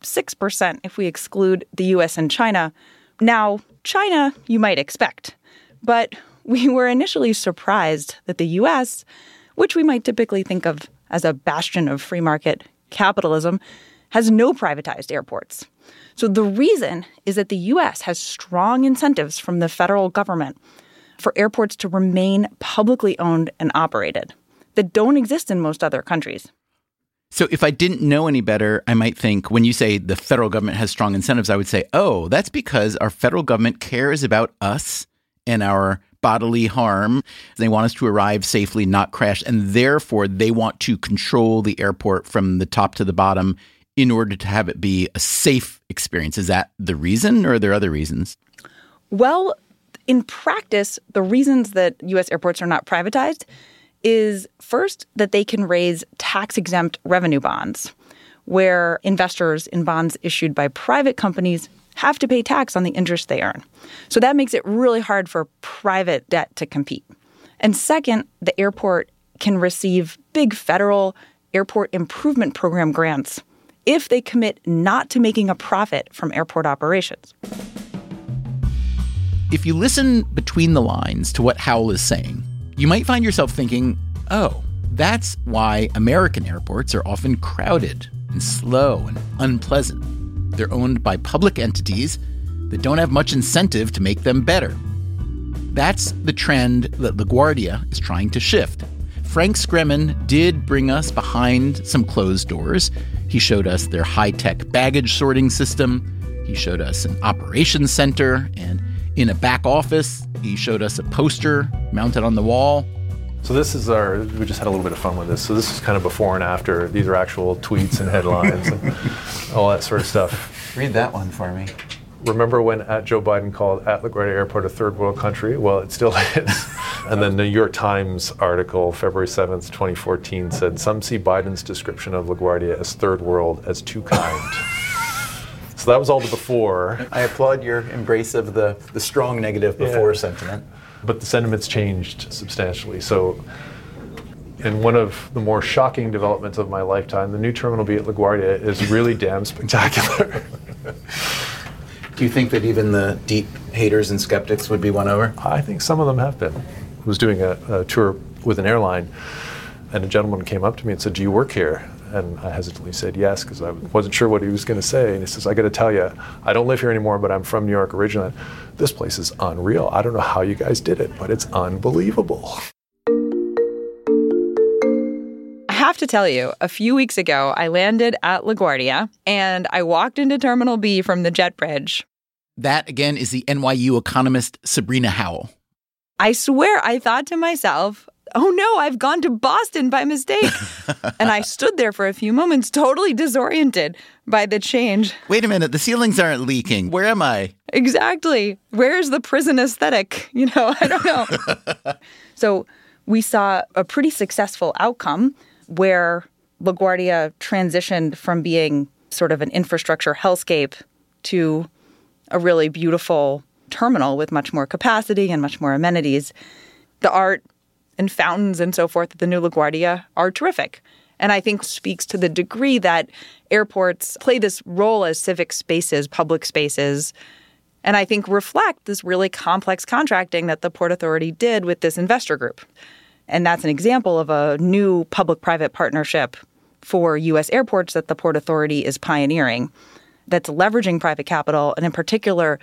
36% if we exclude the U.S. and China. Now, China, you might expect. But we were initially surprised that the U.S., which we might typically think of as a bastion of free market capitalism, has no privatized airports. So the reason is that the U.S. has strong incentives from the federal government for airports to remain publicly owned and operated that don't exist in most other countries. So if I didn't know any better, I might think when you say the federal government has strong incentives, I would say, oh, that's because our federal government cares about us and our bodily harm. They want us to arrive safely, not crash, and therefore they want to control the airport from the top to the bottom in order to have it be a safe experience. Is that the reason, or are there other reasons? Well, in practice, the reasons that U.S. airports are not privatized is first that they can raise tax-exempt revenue bonds, where investors in bonds issued by private companies have to pay tax on the interest they earn. So that makes it really hard for private debt to compete. And second, the airport can receive big federal airport improvement program grants if they commit not to making a profit from airport operations. If you listen between the lines to what Howell is saying, you might find yourself thinking, oh, that's why American airports are often crowded and slow and unpleasant. They're owned by public entities that don't have much incentive to make them better. That's the trend that LaGuardia is trying to shift. Frank Scremin did bring us behind some closed doors. He showed us their high-tech baggage sorting system. He showed us an operations center, and in a back office, he showed us a poster mounted on the wall. So this is we just had a little bit of fun with this. So this is kind of before and after. These are actual tweets and headlines and all that sort of stuff. Read that one for me. Remember when Joe Biden called LaGuardia Airport a third world country? Well, it still is. And then the New York Times article, February 7th, 2014, said, some see Biden's description of LaGuardia as third world as too kind. So that was all the before. I applaud your embrace of the strong negative before sentiment. But the sentiment's changed substantially. So in one of the more shocking developments of my lifetime, the new Terminal B at LaGuardia is really damn spectacular. Do you think that even the deep haters and skeptics would be won over? I think some of them have been. I was doing a tour with an airline, and a gentleman came up to me and said, do you work here? And I hesitantly said yes, because I wasn't sure what he was going to say. And he says, I got to tell you, I don't live here anymore, but I'm from New York originally. This place is unreal. I don't know how you guys did it, but it's unbelievable. I have to tell you, a few weeks ago, I landed at LaGuardia, and I walked into Terminal B from the jet bridge. That, again, is the NYU economist Sabrina Howell. I swear I thought to myself, oh no, I've gone to Boston by mistake. And I stood there for a few moments, totally disoriented by the change. Wait a minute, the ceilings aren't leaking. Where am I? Exactly. Where's the prison aesthetic? I don't know. So we saw a pretty successful outcome where LaGuardia transitioned from being sort of an infrastructure hellscape to a really beautiful terminal with much more capacity and much more amenities. The art and fountains and so forth at the new LaGuardia are terrific. And I think speaks to the degree that airports play this role as civic spaces, public spaces, and I think reflect this really complex contracting that the Port Authority did with this investor group. And that's an example of a new public-private partnership for U.S. airports that the Port Authority is pioneering that's leveraging private capital, and in particular,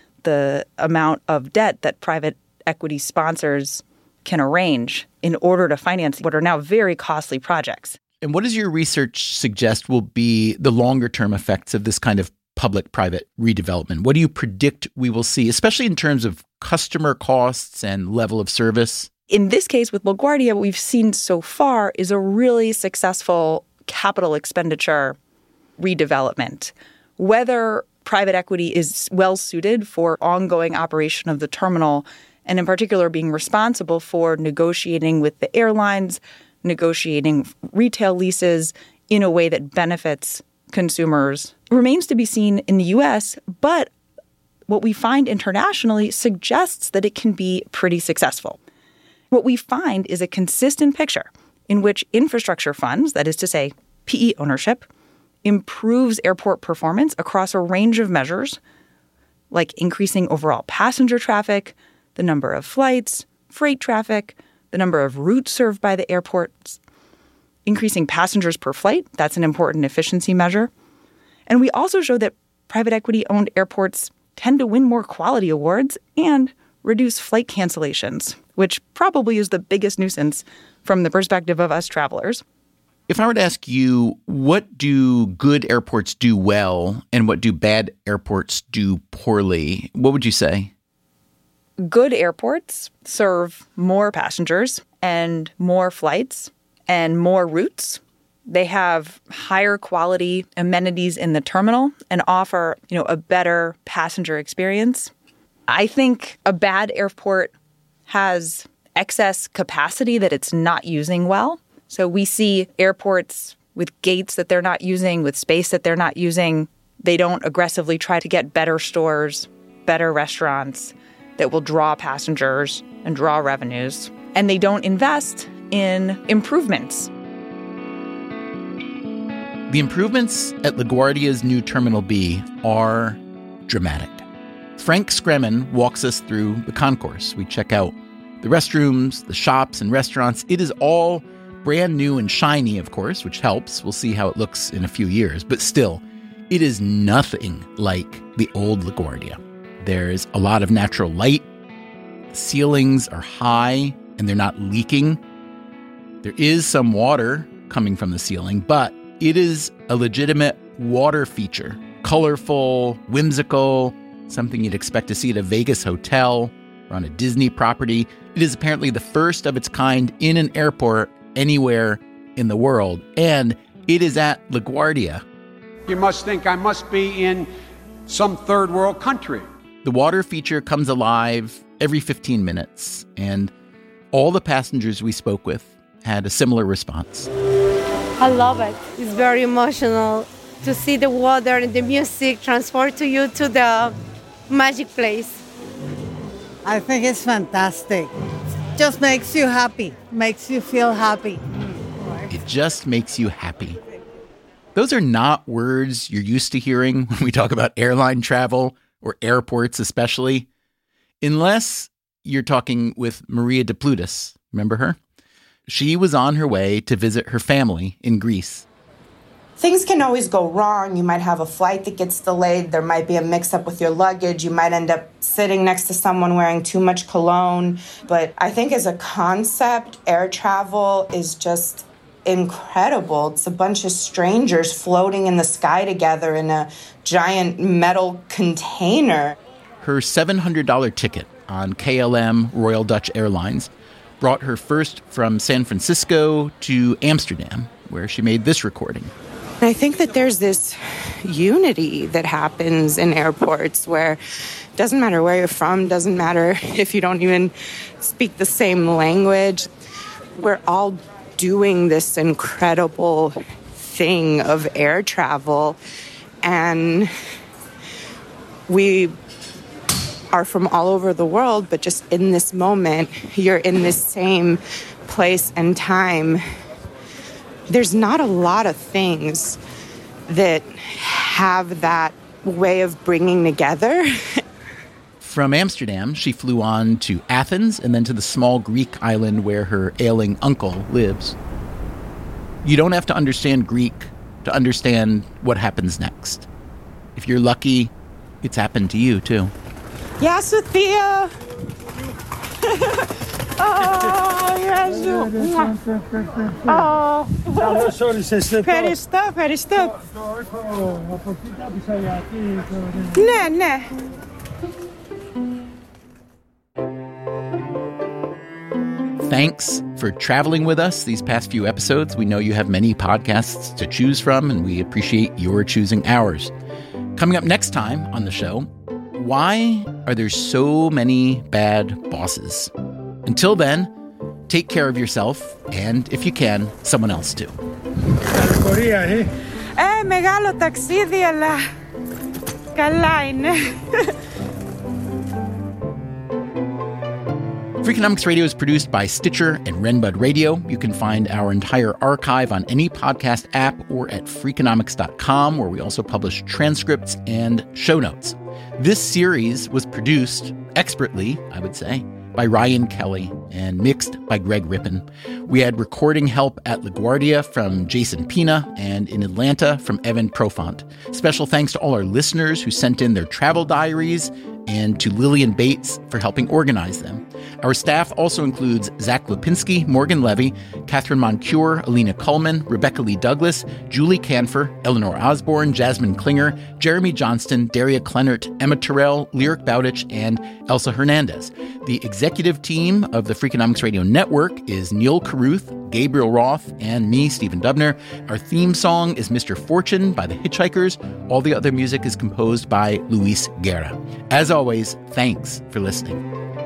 the amount of debt that private equity sponsors can arrange in order to finance what are now very costly projects. And what does your research suggest will be the longer-term effects of this kind of public-private redevelopment? What do you predict we will see, especially in terms of customer costs and level of service? In this case with LaGuardia, what we've seen so far is a really successful capital expenditure redevelopment. Whether private equity is well suited for ongoing operation of the terminal, and in particular being responsible for negotiating with the airlines, negotiating retail leases in a way that benefits consumers, remains to be seen in the U.S., but what we find internationally suggests that it can be pretty successful. What we find is a consistent picture in which infrastructure funds, that is to say, PE ownership, improves airport performance across a range of measures, like increasing overall passenger traffic, the number of flights, freight traffic, the number of routes served by the airports, increasing passengers per flight. That's an important efficiency measure. And we also show that private equity-owned airports tend to win more quality awards and reduce flight cancellations, which probably is the biggest nuisance from the perspective of us travelers. If I were to ask you, what do good airports do well and what do bad airports do poorly, what would you say? Good airports serve more passengers and more flights and more routes. They have higher quality amenities in the terminal and offer, a better passenger experience. I think a bad airport has excess capacity that it's not using well. So we see airports with gates that they're not using, with space that they're not using. They don't aggressively try to get better stores, better restaurants that will draw passengers and draw revenues. And they don't invest in improvements. The improvements at LaGuardia's new Terminal B are dramatic. Frank Scremen walks us through the concourse. We check out the restrooms, the shops and restaurants. It is all brand new and shiny, of course, which helps. We'll see how it looks in a few years. But still, it is nothing like the old LaGuardia. There's a lot of natural light. The ceilings are high and they're not leaking. There is some water coming from the ceiling, but it is a legitimate water feature. Colorful, whimsical, something you'd expect to see at a Vegas hotel or on a Disney property. It is apparently the first of its kind in an airport anywhere in the world, and it is at LaGuardia. You must think I must be in some third world country. The water feature comes alive every 15 minutes, and all the passengers we spoke with had a similar response. I love it. It's very emotional to see the water and the music transport to you to the magic place. I think it's fantastic. Just makes you happy, makes you feel happy. It just makes you happy. Those are not words you're used to hearing when we talk about airline travel or airports especially, unless you're talking with Maria de Plutis. Remember her? She was on her way to visit her family in Greece. Things can always go wrong. You might have a flight that gets delayed. There might be a mix-up with your luggage. You might end up sitting next to someone wearing too much cologne. But I think as a concept, air travel is just incredible. It's a bunch of strangers floating in the sky together in a giant metal container. Her $700 ticket on KLM Royal Dutch Airlines brought her first from San Francisco to Amsterdam, where she made this recording. I think that there's this unity that happens in airports where it doesn't matter where you're from, doesn't matter if you don't even speak the same language. We're all doing this incredible thing of air travel, and we are from all over the world, but just in this moment, you're in this same place and time. There's not a lot of things that have that way of bringing together. From Amsterdam, she flew on to Athens and then to the small Greek island where her ailing uncle lives. You don't have to understand Greek to understand what happens next. If you're lucky, it's happened to you, too. Γεια σου, Θεία! Ευχαριστώ, ευχαριστώ. Ναι, ναι. Thanks for traveling with us these past few episodes. We know you have many podcasts to choose from, and we appreciate your choosing ours. Coming up next time on the show, why are there so many bad bosses? Until then, take care of yourself, and if you can, someone else too. Μεγάλο ταξίδι, αλλά καλά είναι. Freakonomics Radio is produced by Stitcher and Renbud Radio. You can find our entire archive on any podcast app or at Freakonomics.com, where we also publish transcripts and show notes. This series was produced expertly, I would say, by Ryan Kelly and mixed by Greg Rippin. We had recording help at LaGuardia from Jason Pina and in Atlanta from Evan Profont. Special thanks to all our listeners who sent in their travel diaries and to Lillian Bates for helping organize them. Our staff also includes Zach Lipinski, Morgan Levy, Catherine Moncure, Alina Kuhlman, Rebecca Lee Douglas, Julie Canfer, Eleanor Osborne, Jasmine Klinger, Jeremy Johnston, Daria Kleinert, Emma Terrell, Lyric Bowditch, and Elsa Hernandez. The executive team of the Freakonomics Radio Network is Neil Carruth, Gabriel Roth, and me, Stephen Dubner. Our theme song is Mr. Fortune by the Hitchhikers. All the other music is composed by Luis Guerra. As always, thanks for listening.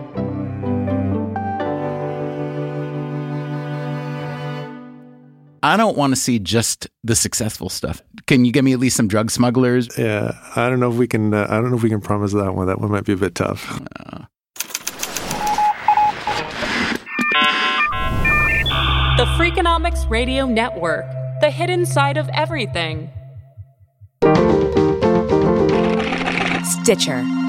I don't want to see just the successful stuff. Can you give me at least some drug smugglers? Yeah, I don't know if we can. I don't know if we can promise that one. That one might be a bit tough. The Freakonomics Radio Network, the hidden side of everything. Stitcher.